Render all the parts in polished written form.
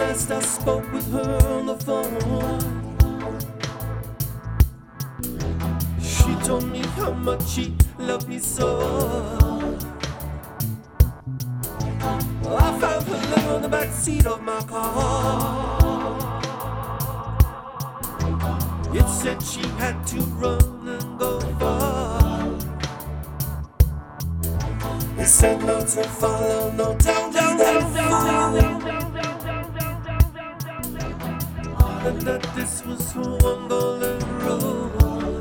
last I spoke with her on the phone, she told me how much she loved me so. I found her living on the back seat of my car. It said she had to run and go far. It said no to follow, no down, down, down, down, down, and that this was her one golden road.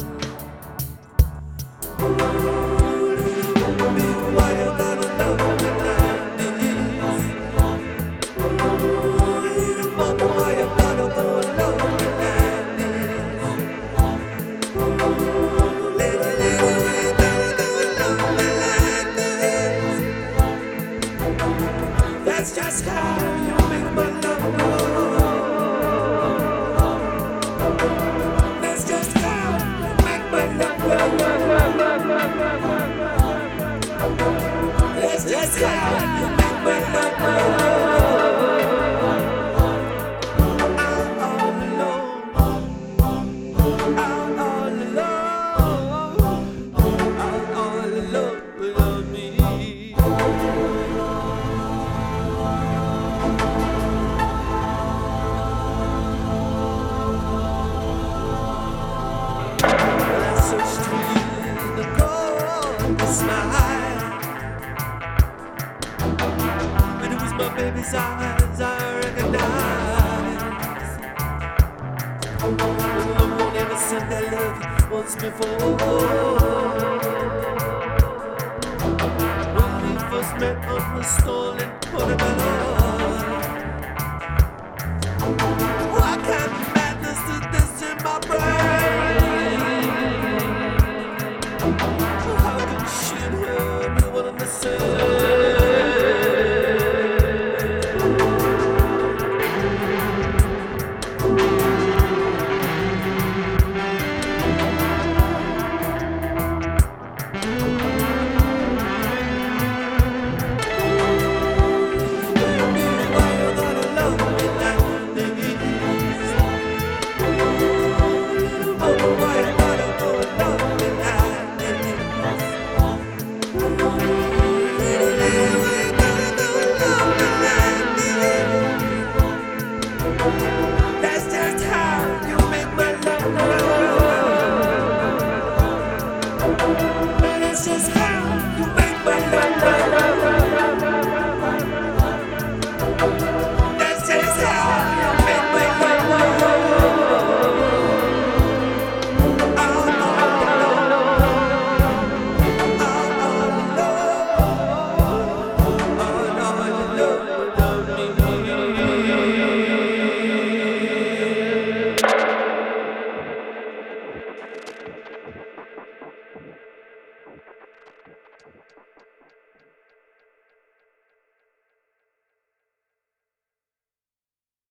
Why you gotta know me like this? Why you gotta go alone like this? That's just how you make my love go. That's just how you make my love go. That's just how you make my love go. I'm all alone. I'm all alone. I'm all alone without me. But it was my baby's eyes I recognized. No one ever said that love once before. When we first met on the stolen Portobello, what kind of madness is this in my brain? How can she and her be one and the same?